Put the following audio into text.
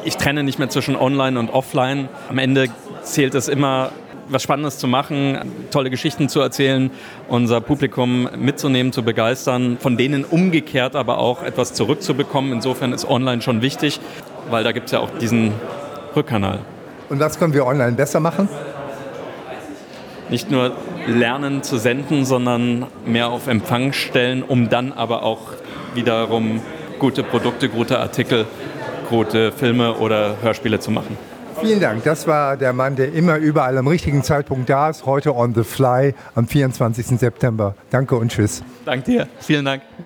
ich trenne nicht mehr zwischen Online und Offline. Am Ende zählt es immer, was Spannendes zu machen, tolle Geschichten zu erzählen, unser Publikum mitzunehmen, zu begeistern, von denen umgekehrt aber auch etwas zurückzubekommen. Insofern ist Online schon wichtig, weil da gibt es ja auch diesen Rückkanal. Und was können wir online besser machen? Nicht nur lernen zu senden, sondern mehr auf Empfang stellen, um dann aber auch wiederum gute Produkte, gute Artikel, gute Filme oder Hörspiele zu machen. Vielen Dank. Das war der Mann, der immer überall am richtigen Zeitpunkt da ist. Heute on the fly am 24. September. Danke und tschüss. Danke dir. Vielen Dank.